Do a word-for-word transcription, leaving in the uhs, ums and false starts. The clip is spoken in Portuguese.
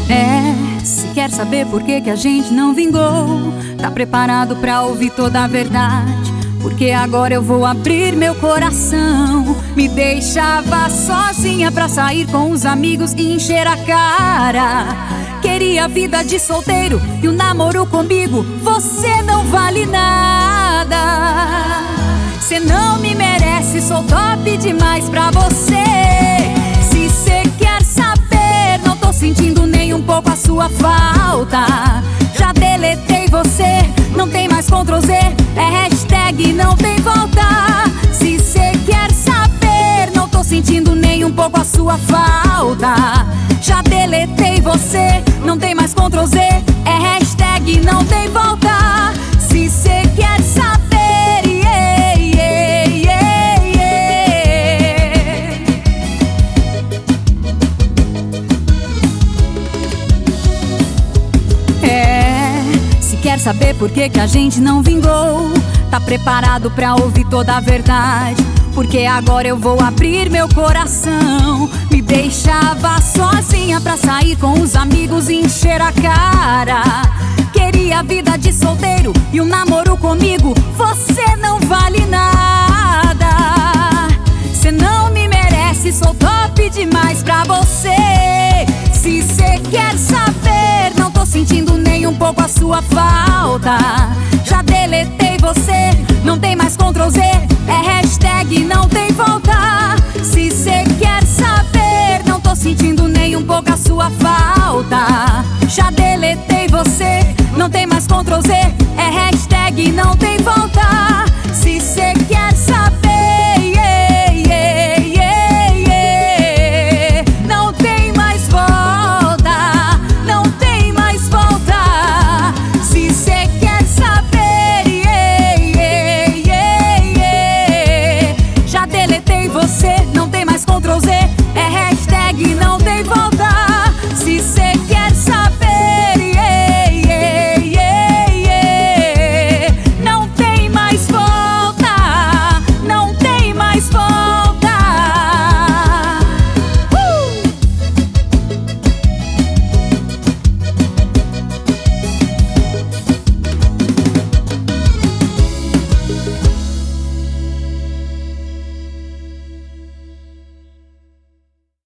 É, se quer saber por que que a gente não vingou, tá preparado pra ouvir toda a verdade? Porque agora eu vou abrir meu coração. Me deixava sozinha pra sair com os amigos e encher a cara. Queria vida de solteiro e um namoro comigo. Você não vale nada. Cê não me merece, sou top demais pra você. Se cê quer saber, não tô sentindo nem um pouco a sua falta. Já deletei você, não tem mais control Z, é hashtag não tem volta. Se cê quer saber, não tô sentindo nem um pouco a sua falta. Já deletei você, não tem mais control Z, é hashtag não tem volta. Se cê quer saber, yeah, yeah, yeah, yeah. É, se quer saber por que que a gente não vingou, tá preparado pra ouvir toda a verdade? Porque agora eu vou abrir meu coração. Me deixava sozinha pra sair com os amigos e encher a cara. Queria vida de solteiro e um namoro comigo. Você não vale nada. Cê não me merece, sou top demais pra você. Se cê quer saber, não tô sentindo nem um pouco a sua falta. Já deletei você, não tem mais control Z, é hashtag não tem volta. Se cê quer saber, não tô sentindo nem um pouco a sua falta. Já deletei você, não tem mais control Z, é hashtag não tem volta.